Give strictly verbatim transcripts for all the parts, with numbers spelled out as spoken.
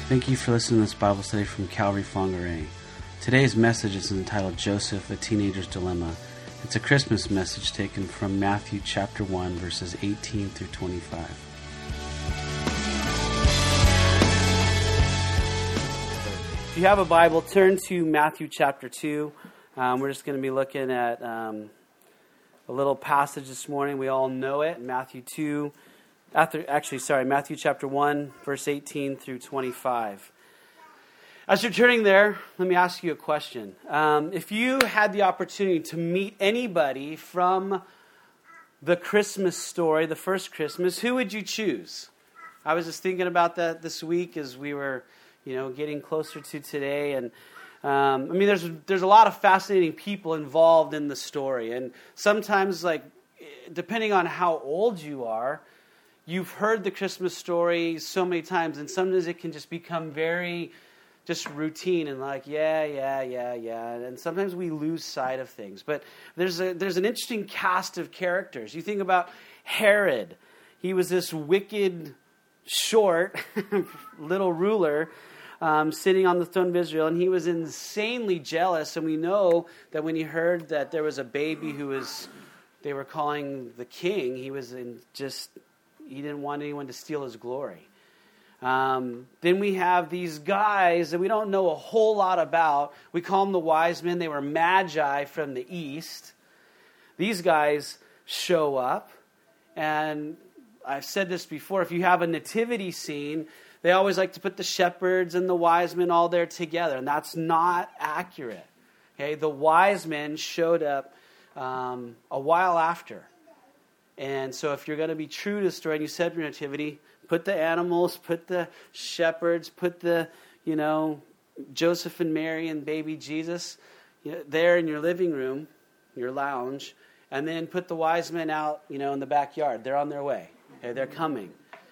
Thank you for listening to this Bible study from Calvary Whangarei. Today's message is entitled Joseph, a Teenager's Dilemma. It's a Christmas message taken from Matthew chapter one, verses eighteen through twenty-five. If you have a Bible, turn to Matthew chapter two. Um, we're just going to be looking at um, a little passage this morning. We all know it, Matthew two. After, actually, sorry, Matthew chapter one, verse eighteen through twenty-five. As you're turning there, let me ask you a question. Um, if you had the opportunity to meet anybody from the Christmas story, the first Christmas, who would you choose? I was just thinking about that this week as we were, you know, getting closer to today. And um, I mean, there's there's a lot of fascinating people involved in the story. And sometimes, like, depending on how old you are, you've heard the Christmas story so many times, and sometimes it can just become very just routine and like, yeah, yeah, yeah, yeah. And sometimes we lose sight of things. But there's a there's an interesting cast of characters. You think about Herod. He was this wicked, short, little ruler um, sitting on the throne of Israel, and he was insanely jealous. And we know that when he heard that there was a baby who was, they were calling the king, he was in just... He didn't want anyone to steal his glory. Um, then we have these guys that we don't know a whole lot about. We call them the wise men. They were magi from the east. These guys show up. And I've said this before. If you have a nativity scene, they always like to put the shepherds and the wise men all there together. And that's not accurate. Okay, the wise men showed up um, a while after. And so if you're going to be true to the story and you said your nativity, put the animals, put the shepherds, put the, you know, Joseph and Mary and baby Jesus you know, there in your living room, your lounge, and then put the wise men out, you know, in the backyard. They're on their way. Okay, they're coming.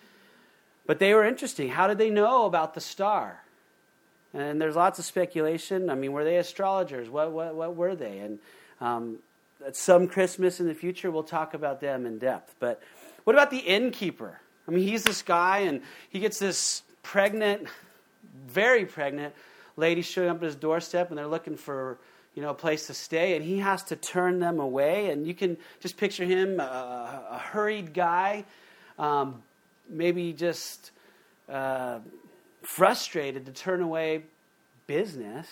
But they were interesting. How did they know about the star? And there's lots of speculation. I mean, were they astrologers? What what what were they? And um at some Christmas in the future, we'll talk about them in depth. But what about the innkeeper? I mean, he's this guy, and he gets this pregnant, very pregnant lady showing up at his doorstep, and they're looking for, you know, a place to stay, and he has to turn them away. And you can just picture him, a, a hurried guy, um, maybe just uh, frustrated to turn away business.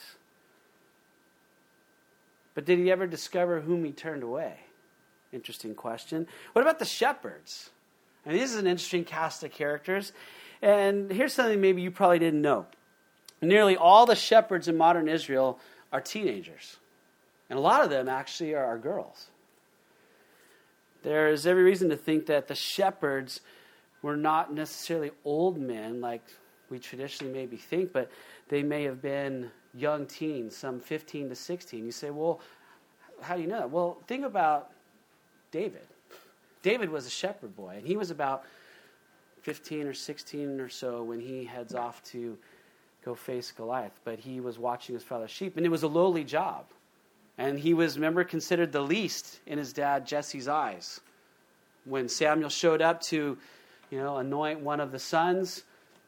But did he ever discover whom he turned away? Interesting question. What about the shepherds? I mean, this is an interesting cast of characters. And here's something maybe you probably didn't know. Nearly all the shepherds in modern Israel are teenagers. And a lot of them actually are, are girls. There is every reason to think that the shepherds were not necessarily old men like we traditionally maybe think, but they may have been young teens, some fifteen to sixteen. You say, well, how do you know that? Well, think about David. David was a shepherd boy, and he was about fifteen or sixteen or so when he heads off to go face Goliath. But he was watching his father's sheep, and it was a lowly job. And he was, remember, considered the least in his dad Jesse's eyes. When Samuel showed up to, you know, anoint one of the sons,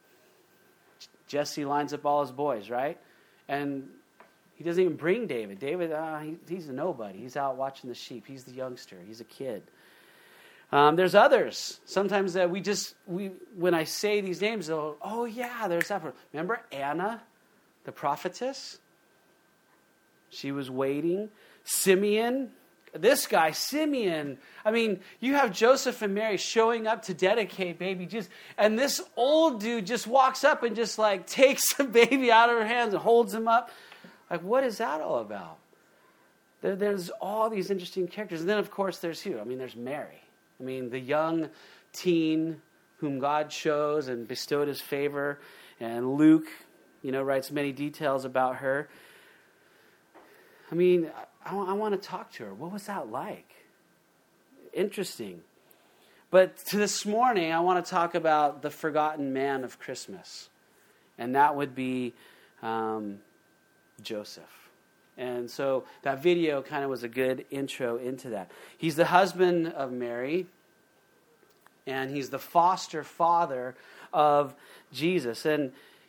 Jesse lines up all his boys, right? And he doesn't even bring David. David, uh, he, he's a nobody. He's out watching the sheep. He's the youngster. He's a kid. Um, there's others. Sometimes that we just, we when I say these names, they'll, oh yeah, there's that. Remember Anna, the prophetess? She was waiting. Simeon, this guy, Simeon. I mean, you have Joseph and Mary showing up to dedicate baby Jesus, and this old dude just walks up and just like takes the baby out of her hands and holds him up. Like, what is that all about? There, there's all these interesting characters. And then, of course, there's who? I mean, there's Mary. I mean, the young teen whom God chose and bestowed his favor. And Luke, you know, writes many details about her. I mean, I, I want to talk to her. What was that like? Interesting. But to this morning, I want to talk about the forgotten man of Christmas. And that would be um, Joseph. And so that video kind of was a good intro into that. He's the husband of Mary, and he's the foster father of Jesus. And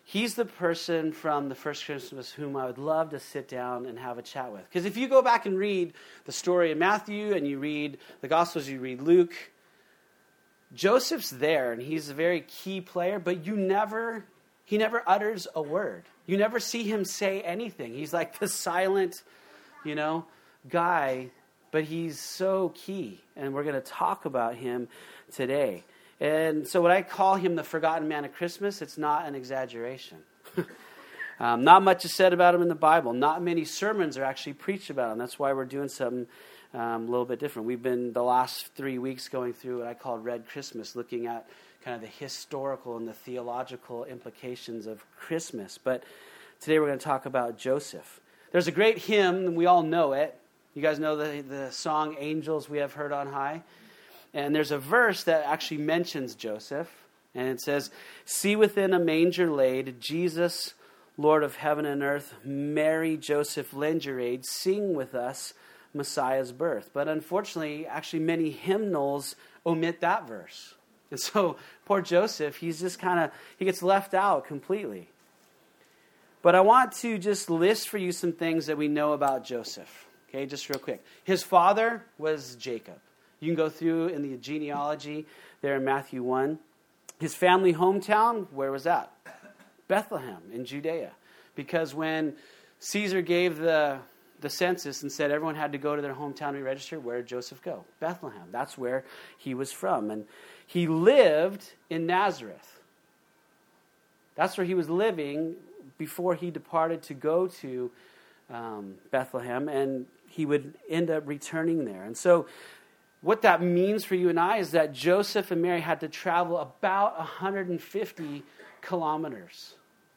he's the person from the first Christmas whom I would love to sit down and have a chat with. Because if you go back and read the story of Matthew and you read the Gospels, you read Luke, Joseph's there and he's a very key player, but you never, he never utters a word. You never see him say anything. He's like the silent, you know, guy, but he's so key. And we're going to talk about him today. And so when I call him the forgotten man at Christmas, it's not an exaggeration. um, not much is said about him in the Bible. Not many sermons are actually preached about him. That's why we're doing something um, a little bit different. We've been the last three weeks going through what I call Red Christmas, looking at kind of the historical and the theological implications of Christmas. But today we're going to talk about Joseph. There's a great hymn, and we all know it. You guys know the, the song, Angels We Have Heard on High? And there's a verse that actually mentions Joseph. And it says, see within a manger laid, Jesus, Lord of heaven and earth, Mary, Joseph, lend your aid, sing with us Messiah's birth. But unfortunately, actually many hymnals omit that verse. And so poor Joseph, he's just kind of, he gets left out completely. But I want to just list for you some things that we know about Joseph. Okay, just real quick. His father was Jacob. You can go through in the genealogy there in Matthew one. His family hometown, where was that? Bethlehem in Judea. Because when Caesar gave the, the census and said everyone had to go to their hometown to be registered, where did Joseph go? Bethlehem. That's where he was from. And he lived in Nazareth. That's where he was living before he departed to go to um, Bethlehem. And he would end up returning there. And so what that means for you and I is that Joseph and Mary had to travel about one hundred fifty kilometers.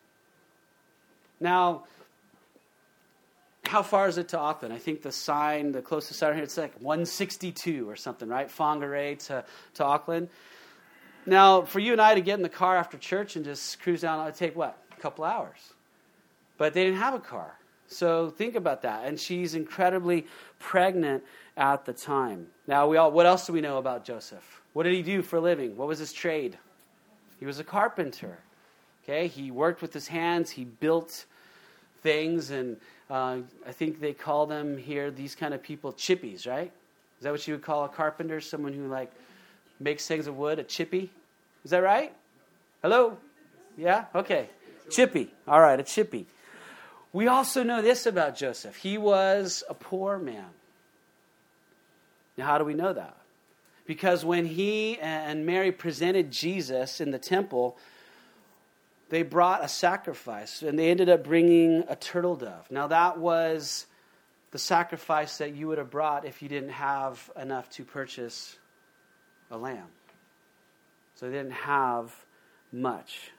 Now, how far is it to Auckland? I think the sign, the closest sign here, it's like one sixty-two or something, right? Whangarei to, to Auckland. Now, for you and I to get in the car after church and just cruise down, it would take what? A couple hours. But they didn't have a car. So think about that. And she's incredibly pregnant at the time. Now, we all. What else do we know about Joseph? What did he do for a living? What was his trade? He was a carpenter. Okay, he worked with his hands. He built things, and uh, I think they call them here, these kind of people, chippies, right? Is that what you would call a carpenter? Someone who like makes things of wood, a chippy? Is that right? Hello? Yeah? Okay. Chippy. All right, a chippy. We also know this about Joseph. He was a poor man. Now, how do we know that? Because when he and Mary presented Jesus in the temple, they brought a sacrifice, and they ended up bringing a turtle dove. Now, that was the sacrifice that you would have brought if you didn't have enough to purchase a lamb. So they didn't have much.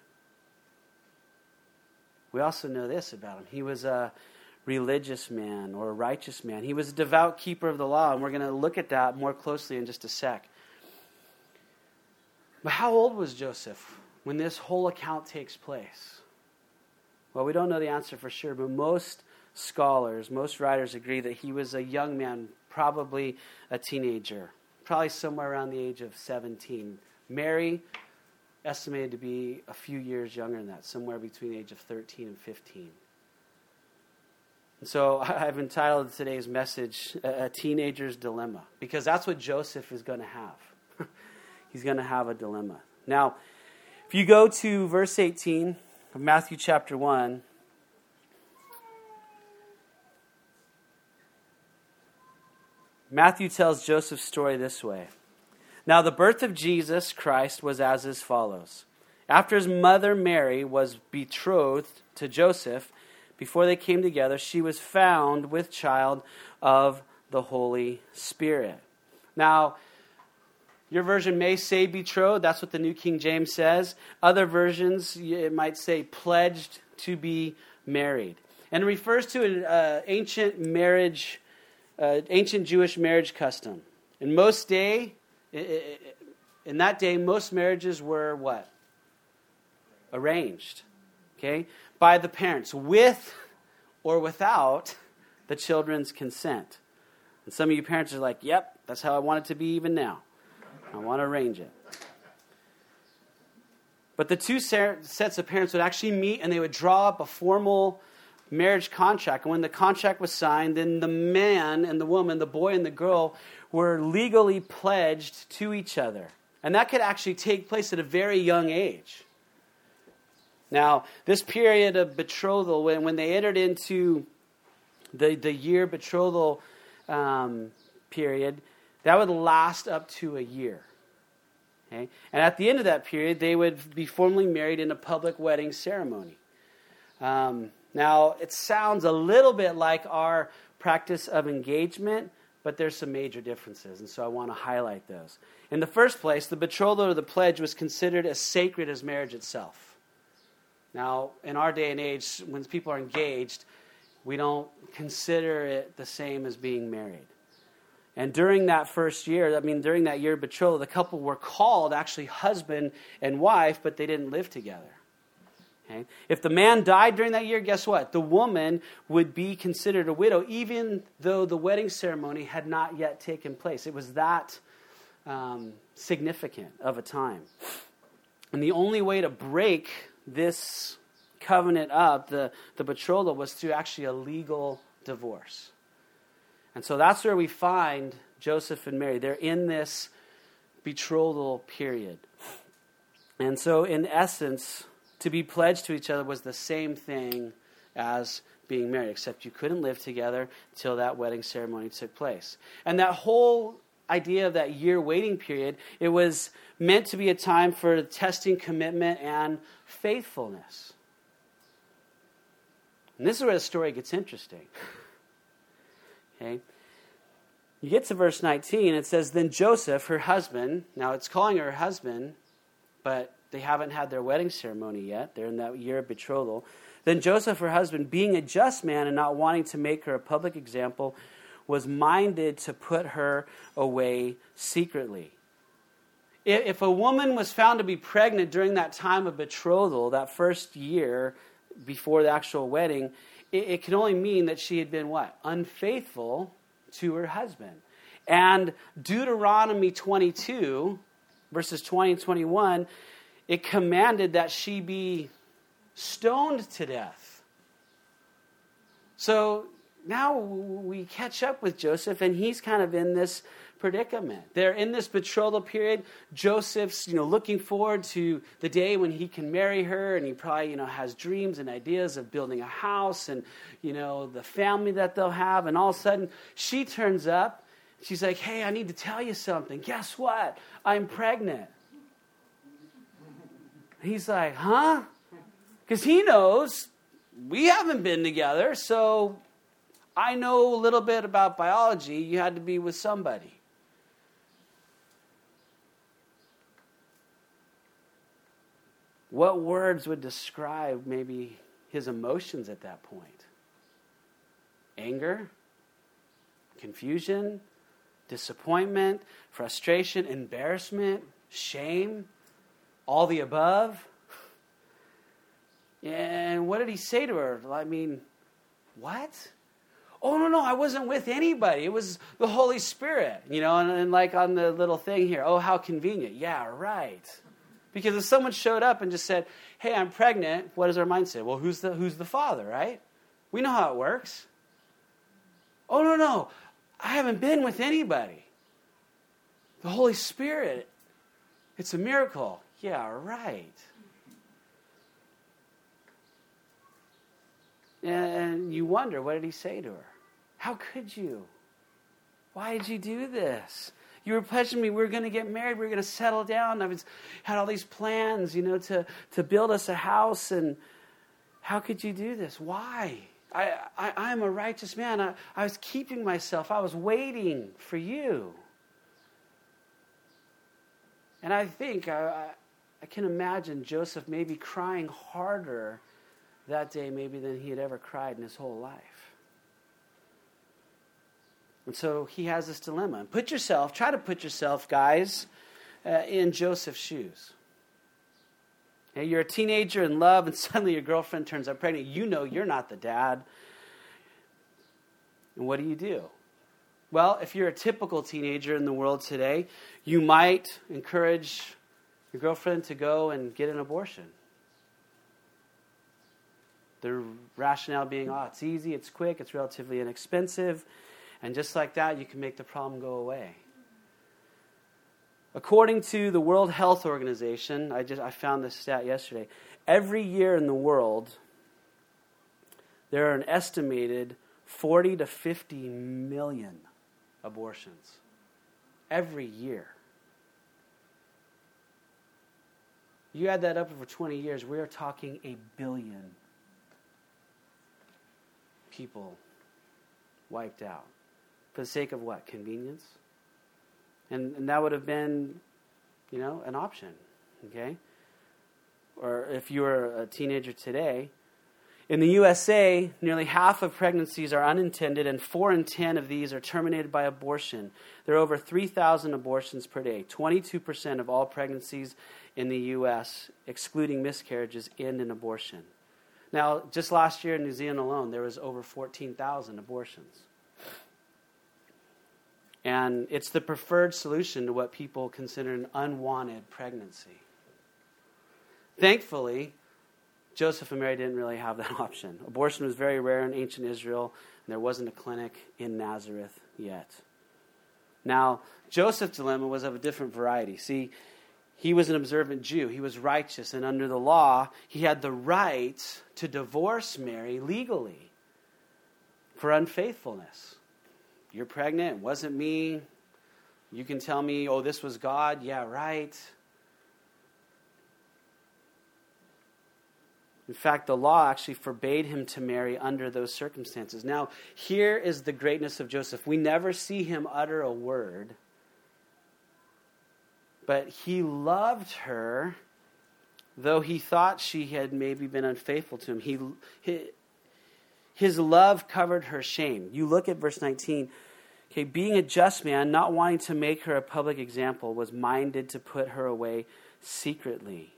We also know this about him. He was a religious man or a righteous man. He was a devout keeper of the law, and we're going to look at that more closely in just a sec. But how old was Joseph when this whole account takes place? Well, we don't know the answer for sure, but most scholars, most writers agree that he was a young man, probably a teenager, probably somewhere around the age of seventeen. Mary, estimated to be a few years younger than that, somewhere between the age of thirteen and fifteen. And so I've entitled today's message, A Teenager's Dilemma, because that's what Joseph is going to have. He's going to have a dilemma. Now, if you go to verse eighteen of Matthew chapter one, Matthew tells Joseph's story this way. Now, the birth of Jesus Christ was as as follows. After his mother Mary was betrothed to Joseph, before they came together, she was found with child of the Holy Spirit. Now, your version may say betrothed. That's what the New King James says. Other versions, it might say pledged to be married. And it refers to an uh, ancient marriage, uh, ancient Jewish marriage custom. In most day, in that day, most marriages were what? Arranged. Okay? By the parents, with or without the children's consent. And some of you parents are like, yep, that's how I want it to be even now. I want to arrange it. But the two sets of parents would actually meet and they would draw up a formal marriage contract. And when the contract was signed, then the man and the woman, the boy and the girl, were legally pledged to each other. And that could actually take place at a very young age. Now, this period of betrothal, when, when they entered into the, the year betrothal um, period, that would last up to a year. Okay? And at the end of that period, they would be formally married in a public wedding ceremony. Um, now, it sounds a little bit like our practice of engagement, but there's some major differences, and so I want to highlight those. In the first place, the betrothal or the pledge was considered as sacred as marriage itself. Now, in our day and age, when people are engaged, we don't consider it the same as being married. And during that first year, I mean, during that year of betrothal, the couple were called actually husband and wife, but they didn't live together. Okay? If the man died during that year, guess what? The woman would be considered a widow, even though the wedding ceremony had not yet taken place. It was that um, significant of a time. And the only way to break this covenant up, the, the betrothal, was through actually a legal divorce. And so that's where we find Joseph and Mary. They're in this betrothal period. And so in essence, to be pledged to each other was the same thing as being married, except you couldn't live together until that wedding ceremony took place. And that whole idea of that year waiting period, it was meant to be a time for testing commitment and faithfulness. And this is where the story gets interesting. Okay? You get to verse nineteen, it says, Then Joseph, her husband, now it's calling her husband, but they haven't had their wedding ceremony yet. They're in that year of betrothal. Then Joseph, her husband, being a just man and not wanting to make her a public example, was minded to put her away secretly. If a woman was found to be pregnant during that time of betrothal, that first year before the actual wedding, it, it can only mean that she had been what? Unfaithful to her husband. And Deuteronomy twenty-two, verses twenty and twenty-one, it commanded that she be stoned to death. So now we catch up with Joseph, and he's kind of in this predicament. They're in this betrothal period. Joseph's, you know, looking forward to the day when he can marry her, and he probably, you know, has dreams and ideas of building a house and, you know, the family that they'll have. And all of a sudden, she turns up. She's like, "Hey, I need to tell you something. Guess what? I'm pregnant." He's like, "Huh?" Because he knows we haven't been together, so I know a little bit about biology. You had to be with somebody. What words would describe maybe his emotions at that point? Anger? Confusion? Disappointment? Frustration? Embarrassment? Shame? All the above? And what did he say to her? I mean, what? Oh, no, no, I wasn't with anybody. It was the Holy Spirit. You know, and, and like on the little thing here, oh, how convenient. Yeah, right. Because if someone showed up and just said, "Hey, I'm pregnant," what does our mind say? Well, who's the who's the father, right? We know how it works. Oh, no, no, I haven't been with anybody. The Holy Spirit, it's a miracle. Yeah, right. And you wonder, what did he say to her? How could you? Why did you do this? You were pledging me we were going to get married, we were going to settle down. I was had all these plans, you know, to, to build us a house. And how could you do this? Why? I, I, I'm a righteous man. I, I was keeping myself. I was waiting for you. And I think, I, I, I can imagine Joseph maybe crying harder that day maybe than he had ever cried in his whole life. And so he has this dilemma. And put yourself, try to put yourself, guys, uh, in Joseph's shoes. Okay, you're a teenager in love, and suddenly your girlfriend turns up pregnant. You know you're not the dad. And what do you do? Well, if you're a typical teenager in the world today, you might encourage your girlfriend to go and get an abortion. The rationale being, oh, it's easy, it's quick, it's relatively inexpensive, and just like that, you can make the problem go away. According to the World Health Organization, I just I found this stat yesterday, every year in the world, there are an estimated forty to fifty million abortions. Every year. You add that up over twenty years, we are talking a billion people wiped out. For the sake of what? Convenience? And, and that would have been, you know, an option. Okay? Or if you were a teenager today, in the U S A, nearly half of pregnancies are unintended, and four in ten of these are terminated by abortion. There are over three thousand abortions per day. twenty-two percent of all pregnancies in the U S, excluding miscarriages, end in abortion. Now, just last year in New Zealand alone, there was over fourteen thousand abortions. And it's the preferred solution to what people consider an unwanted pregnancy. Thankfully, Joseph and Mary didn't really have that option. Abortion was very rare in ancient Israel, and there wasn't a clinic in Nazareth yet. Now, Joseph's dilemma was of a different variety. See, he was an observant Jew. He was righteous, and under the law, he had the right to divorce Mary legally for unfaithfulness. You're pregnant, it wasn't me. You can tell me, oh, this was God. Yeah, right. In fact, the law actually forbade him to marry under those circumstances. Now, here is the greatness of Joseph. We never see him utter a word, but he loved her, though he thought she had maybe been unfaithful to him. He, he His love covered her shame. You look at verse nineteen. Okay, being a just man, not wanting to make her a public example, was minded to put her away secretly.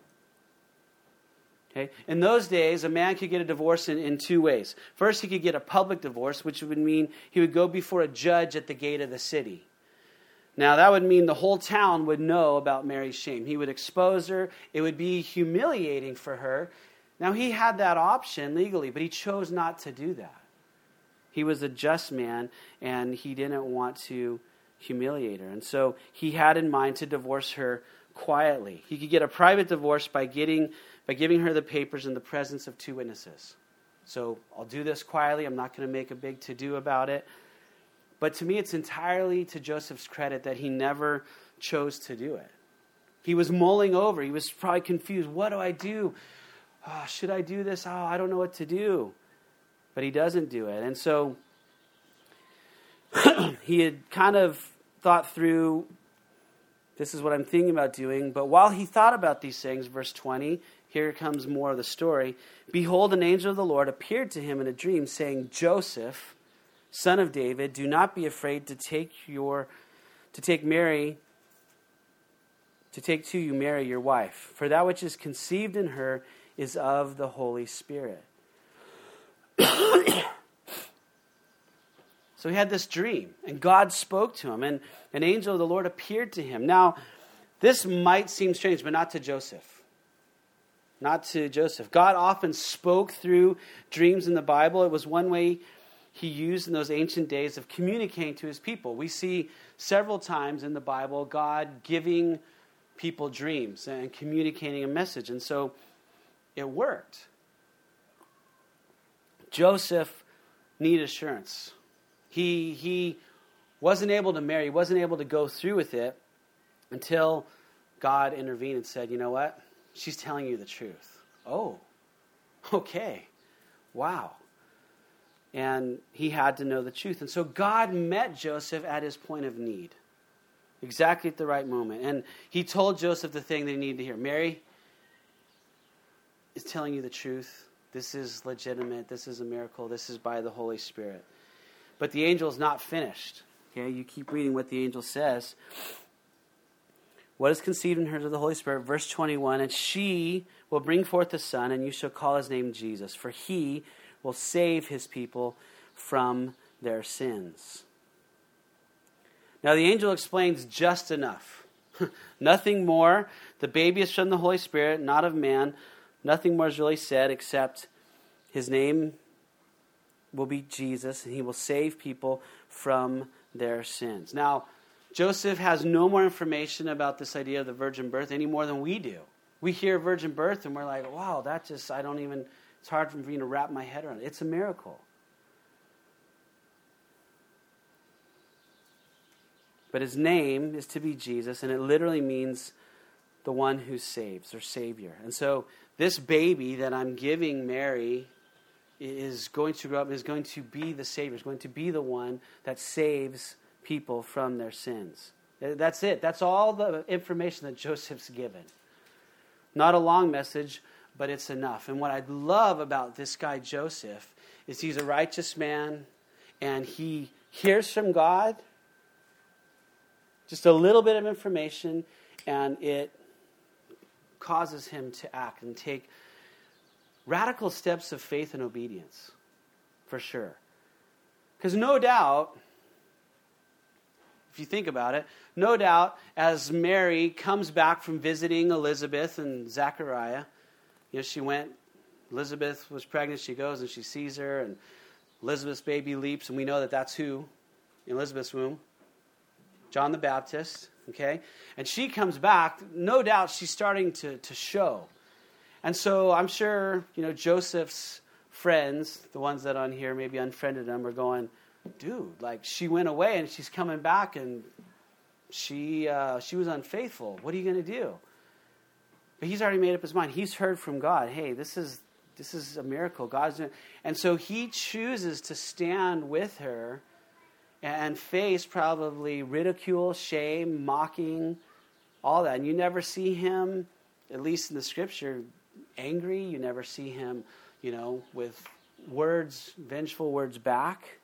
Okay? In those days, a man could get a divorce in, in two ways. First, he could get a public divorce, which would mean he would go before a judge at the gate of the city. Now, that would mean the whole town would know about Mary's shame. He would expose her. It would be humiliating for her. Now, he had that option legally, but he chose not to do that. He was a just man, and he didn't want to humiliate her. And so he had in mind to divorce her quietly. He could get a private divorce by getting by giving her the papers in the presence of two witnesses. So I'll do this quietly. I'm not going to make a big to-do about it. But to me, it's entirely to Joseph's credit that he never chose to do it. He was mulling over. He was probably confused. What do I do? Oh, should I do this? Oh, I don't know what to do. But he doesn't do it. And so he had kind of thought through, this is what I'm thinking about doing. But while he thought about these things, verse twenty, here comes more of the story. Behold, an angel of the Lord appeared to him in a dream, saying, Joseph, son of David, do not be afraid to take your, to take Mary, to take to you Mary, your wife. For that which is conceived in her is of the Holy Spirit. So he had this dream, and God spoke to him, and an angel of the Lord appeared to him. Now, this might seem strange, but not to Joseph. Not to Joseph. God often spoke through dreams in the Bible. It was one way he used in those ancient days of communicating to his people. We see several times in the Bible God giving people dreams and communicating a message, and so it worked. Joseph needed assurance. He, he wasn't able to marry, he wasn't able to go through with it until God intervened and said, you know what? She's telling you the truth. Oh, okay. Wow. And he had to know the truth. And so God met Joseph at his point of need, exactly at the right moment. And he told Joseph the thing that he needed to hear. Mary is telling you the truth. This is legitimate. This is a miracle. This is by the Holy Spirit. But the angel is not finished. Okay, you keep reading what the angel says. What is conceived in her of the Holy Spirit? Verse twenty-one, and she will bring forth a son, and you shall call his name Jesus, for he will save his people from their sins. Now the angel explains just enough. Nothing more. The baby is from the Holy Spirit, not of man. Nothing more is really said except his name will be Jesus, and he will save people from their sins. Now, Joseph has no more information about this idea of the virgin birth any more than we do. We hear virgin birth and we're like, wow, that just, I don't even, it's hard for me to wrap my head around it. It's a miracle. But his name is to be Jesus, and it literally means the one who saves, or Savior. And so this baby that I'm giving Mary is going to grow up, is going to be the Savior, is going to be the one that saves people from their sins. That's it. That's all the information that Joseph's given. Not a long message, but it's enough. And what I love about this guy Joseph is he's a righteous man, and he hears from God just a little bit of information, and it causes him to act and take radical steps of faith and obedience, for sure. Because no doubt, if you think about it, no doubt as Mary comes back from visiting Elizabeth and Zechariah, you know, she went, Elizabeth was pregnant, she goes and she sees her, and Elizabeth's baby leaps, and we know that that's who in Elizabeth's womb? John the Baptist, okay? And she comes back, no doubt she's starting to, to show. And so I'm sure, you know, Joseph's friends, the ones that on here maybe unfriended him, are going, dude, like she went away and she's coming back and she uh, she was unfaithful. What are you going to do? But he's already made up his mind. He's heard from God. Hey, this is this is a miracle. God's doing. And so he chooses to stand with her and face probably ridicule, shame, mocking, all that. And you never see him, at least in the scripture, angry. You never see him, you know, with words, vengeful words back.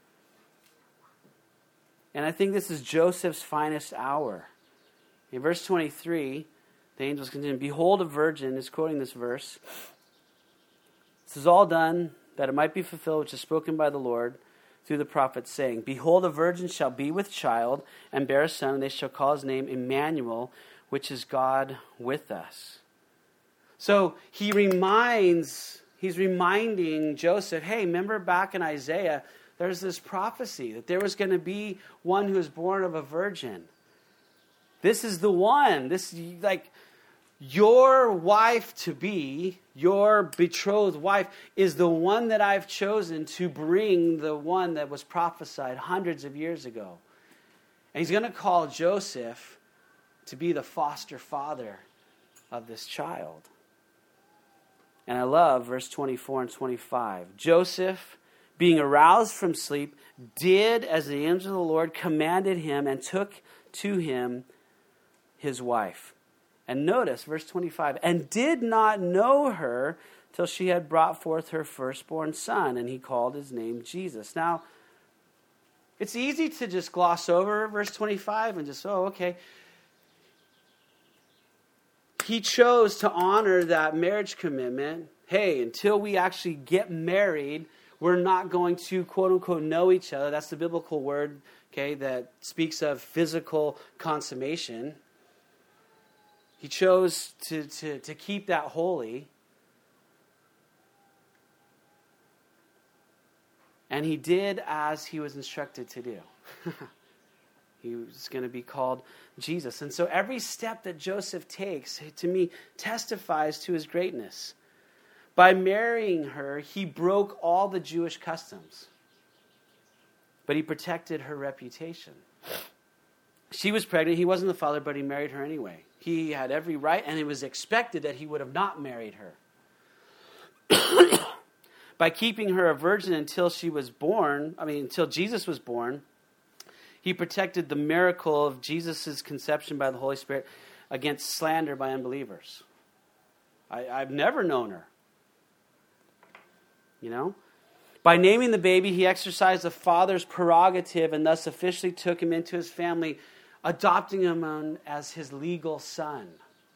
And I think this is Joseph's finest hour. In verse twenty-three, the angels continue, behold, a virgin, is quoting this verse. This is all done that it might be fulfilled, which is spoken by the Lord through the prophet, saying, behold, a virgin shall be with child and bear a son, and they shall call his name Emmanuel, which is God with us. So he reminds, he's reminding Joseph, hey, remember back in Isaiah, there's this prophecy that there was going to be one who was born of a virgin. This is the one. This, like, your wife to be, your betrothed wife, is the one that I've chosen to bring the one that was prophesied hundreds of years ago. And he's going to call Joseph to be the foster father of this child. And I love verse twenty-four and twenty-five. Joseph, being aroused from sleep, did as the angel of the Lord commanded him, and took to him his wife. And notice, verse twenty-five, and did not know her till she had brought forth her firstborn son, and he called his name Jesus. Now, it's easy to just gloss over verse twenty-five and just, oh, okay. He chose to honor that marriage commitment. Hey, until we actually get married, we're not going to, quote unquote, know each other. That's the biblical word, okay, that speaks of physical consummation. He chose to, to, to keep that holy. And he did as he was instructed to do. He was going to be called Jesus. And so every step that Joseph takes, to me, testifies to his greatness. By marrying her, he broke all the Jewish customs. But he protected her reputation. She was pregnant. He wasn't the father, but he married her anyway. He had every right, and it was expected that he would have not married her. By keeping her a virgin until she was born, I mean, until Jesus was born, he protected the miracle of Jesus' conception by the Holy Spirit against slander by unbelievers. I, I've never known her. You know? By naming the baby, he exercised the father's prerogative and thus officially took him into his family, adopting him on as his legal son.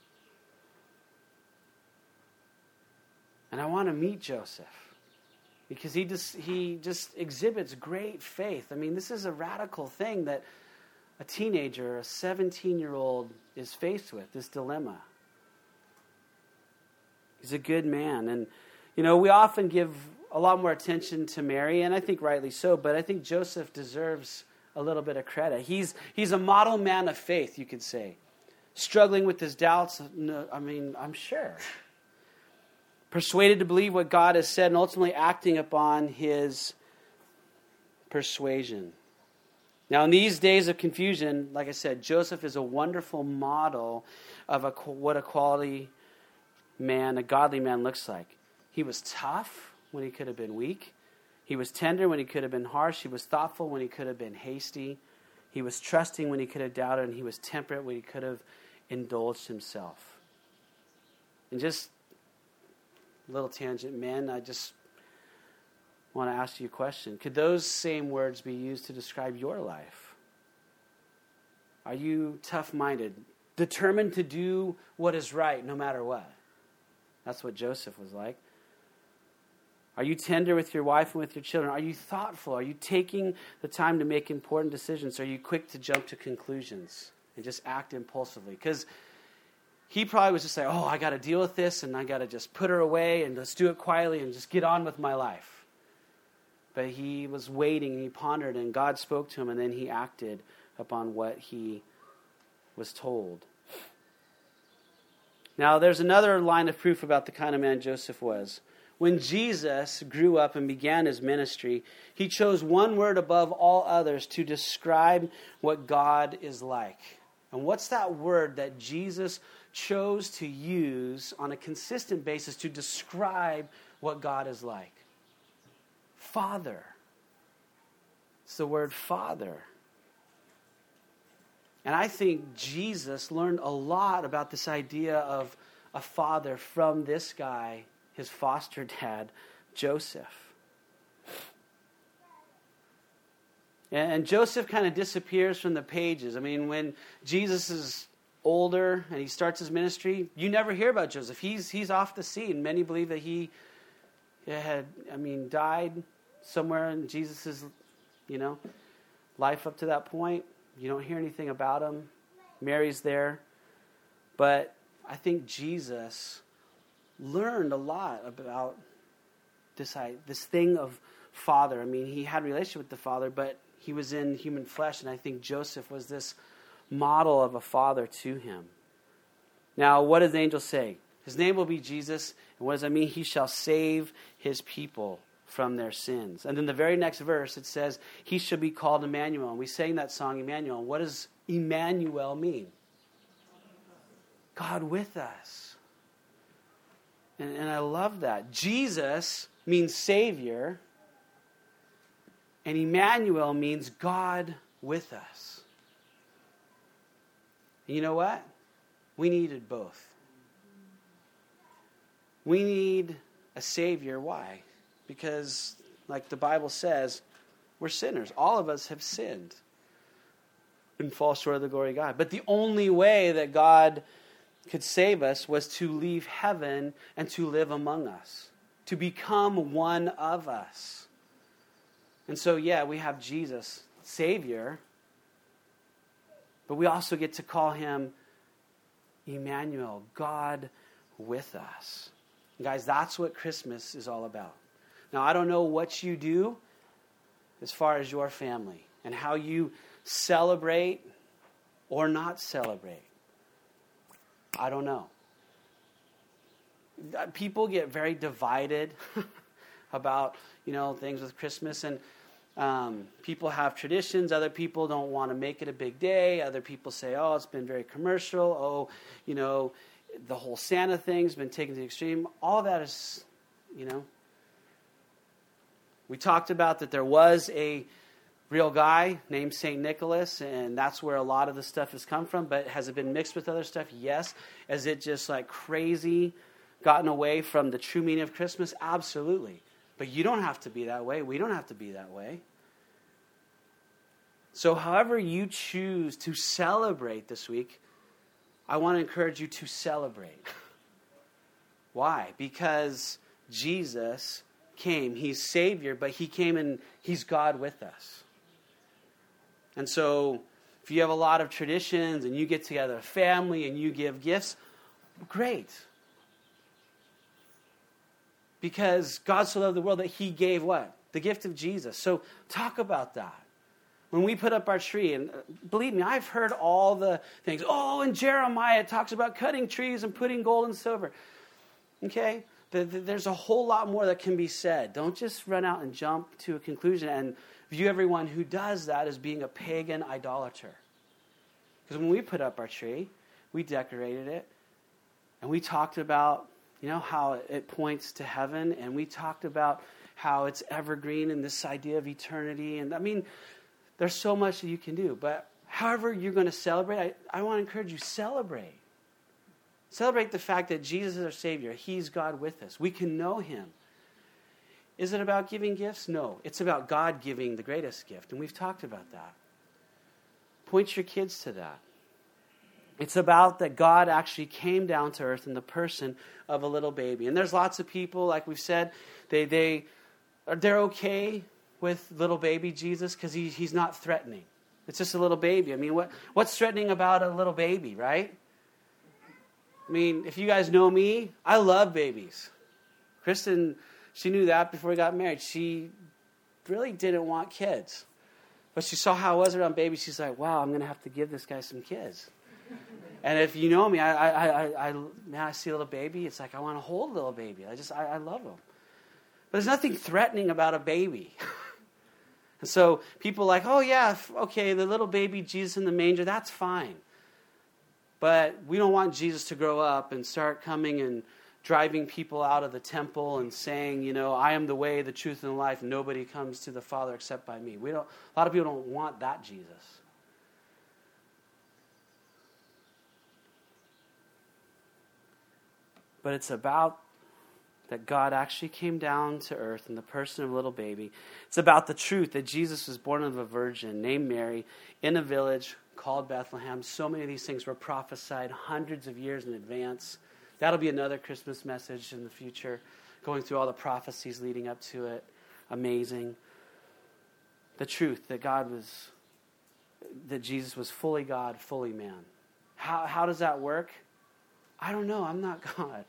And I want to meet Joseph because he just he just exhibits great faith. I mean, this is a radical thing that a teenager, a seventeen-year-old is faced with, this dilemma. He's a good man. And, you know, we often give a lot more attention to Mary, and I think rightly so, but I think Joseph deserves a little bit of credit. He's, he's a model man of faith, you could say. Struggling with his doubts, no, I mean, I'm sure. Persuaded to believe what God has said and ultimately acting upon his persuasion. Now, in these days of confusion, like I said, Joseph is a wonderful model of a, what a quality man, a godly man looks like. He was tough when he could have been weak. He was tender when he could have been harsh. He was thoughtful when he could have been hasty. He was trusting when he could have doubted, and he was temperate when he could have indulged himself. And just a little tangent, men, I just want to ask you a question. Could those same words be used to describe your life? Are you tough-minded, determined to do what is right no matter what? That's what Joseph was like. Are you tender with your wife and with your children? Are you thoughtful? Are you taking the time to make important decisions? Are you quick to jump to conclusions and just act impulsively? Because he probably was just like, oh, I got to deal with this, and I got to just put her away, and let's do it quietly and just get on with my life. But he was waiting, and he pondered, and God spoke to him, and then he acted upon what he was told. Now, there's another line of proof about the kind of man Joseph was. When Jesus grew up and began his ministry, he chose one word above all others to describe what God is like. And what's that word that Jesus chose to use on a consistent basis to describe what God is like? Father. It's the word Father. And I think Jesus learned a lot about this idea of a father from this guy, his foster dad, Joseph. And Joseph kind of disappears from the pages. I mean, when Jesus is older and he starts his ministry, you never hear about Joseph. He's he's off the scene. Many believe that he had, I mean, died somewhere in Jesus' you know, life up to that point. You don't hear anything about him. Mary's there. But I think Jesus learned a lot about this, this thing of father. I mean, he had a relationship with the Father, but he was in human flesh, and I think Joseph was this model of a father to him. Now, what does the angel say? His name will be Jesus, and what does that mean? He shall save his people from their sins. And then the very next verse, it says, he shall be called Emmanuel. And we sang that song, Emmanuel. What does Emmanuel mean? God with us. And, and I love that. Jesus means Savior, and Emmanuel means God with us. And you know what? We needed both. We need a Savior. Why? Because, like the Bible says, we're sinners. All of us have sinned and fall short of the glory of God. But the only way that God could save us was to leave heaven and to live among us, to become one of us. And so, yeah, we have Jesus, Savior, but we also get to call him Emmanuel, God with us. And guys, that's what Christmas is all about. Now, I don't know what you do as far as your family and how you celebrate or not celebrate. I don't know. People get very divided about, you know, things with Christmas, and um, people have traditions. Other people don't want to make it a big day. Other people say, oh, it's been very commercial. Oh, you know, the whole Santa thing's been taken to the extreme. All that is, you know. We talked about that there was a real guy named Saint Nicholas, and that's where a lot of the stuff has come from. But has it been mixed with other stuff? Yes. Has it just like crazy gotten away from the true meaning of Christmas? Absolutely. But you don't have to be that way. We don't have to be that way. So however you choose to celebrate this week, I want to encourage you to celebrate. Why? Because Jesus came. He's Savior, but he came and he's God with us. And so If you have a lot of traditions and you get together a family and you give gifts, great. Because God so loved the world that he gave what? The gift of Jesus. So talk about that. When we put up our tree, and believe me, I've heard all the things. Oh, in Jeremiah it talks about cutting trees and putting gold and silver. Okay? There's a whole lot more that can be said. Don't just run out and jump to a conclusion and view everyone who does that as being a pagan idolater. Because when we put up our tree, we decorated it, and we talked about, you know, how it points to heaven, and we talked about how it's evergreen and this idea of eternity. And I mean, there's so much that you can do. But however you're going to celebrate, I, I want to encourage you, celebrate. Celebrate the fact that Jesus is our Savior. He's God with us. We can know him. Is it about giving gifts? No. It's about God giving the greatest gift. And we've talked about that. Point your kids to that. It's about that God actually came down to earth in the person of a little baby. And there's lots of people, like we've said, they, they, they're okay with little baby Jesus because he, he's not threatening. It's just a little baby. I mean, what what's threatening about a little baby, right? I mean, if you guys know me, I love babies. Kristen, she knew that before we got married. She really didn't want kids. But she saw how I was around babies. She's like, wow, I'm going to have to give this guy some kids. And if you know me, I, I, I, I, now I see a little baby, it's like I want to hold a little baby. I just, I, I love them. But there's nothing threatening about a baby. And so people are like, oh yeah, okay, the little baby Jesus in the manger, that's fine. But we don't want Jesus to grow up and start coming and driving people out of the temple and saying, you know, I am the way, the truth, and the life. Nobody comes to the Father except by me. We don't. A lot of people don't want that Jesus. But it's about that God actually came down to earth in the person of a little baby. It's about the truth that Jesus was born of a virgin named Mary in a village called Bethlehem. So many of these things were prophesied hundreds of years in advance. That'll be another Christmas message in the future, going through all the prophecies leading up to it. Amazing. The truth that God was, that Jesus was fully God, fully man. How, how does that work? I don't know. I'm not God.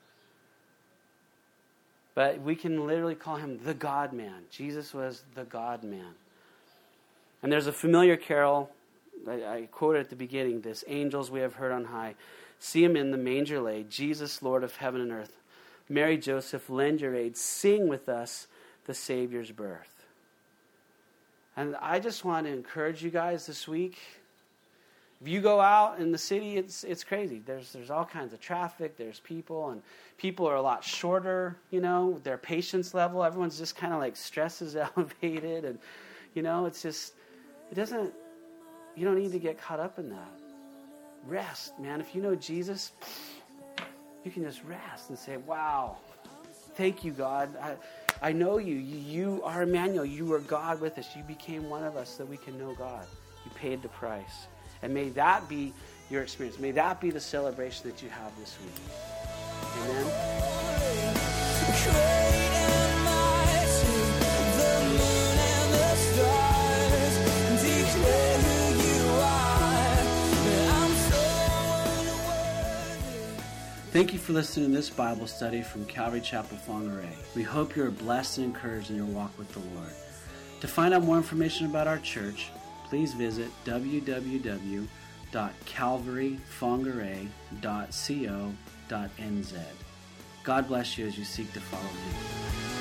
But we can literally call him the God-man. Jesus was the God-man. And there's a familiar carol, I, I quoted at the beginning, this, angels we have heard on high, see him in the manger laid, Jesus, Lord of heaven and earth. Mary, Joseph, lend your aid, sing with us the Savior's birth. And I just want to encourage you guys this week. If you go out in the city, it's it's crazy. There's there's all kinds of traffic. There's people, and people are a lot shorter, you know, their patience level. Everyone's just kind of like stress is elevated. And, you know, it's just, it doesn't, you don't need to get caught up in that. Rest, man. If you know Jesus, you can just rest and say, wow, thank you, God. I, I know you. you. You are Emmanuel. You are God with us. You became one of us so that we can know God. You paid the price. And may that be your experience. May that be the celebration that you have this week. Amen. Thank you for listening to this Bible study from Calvary Chapel Whangarei. We hope you are blessed and encouraged in your walk with the Lord. To find out more information about our church, please visit w w w dot calvary whangarei dot co dot n z. God bless you as you seek to follow him.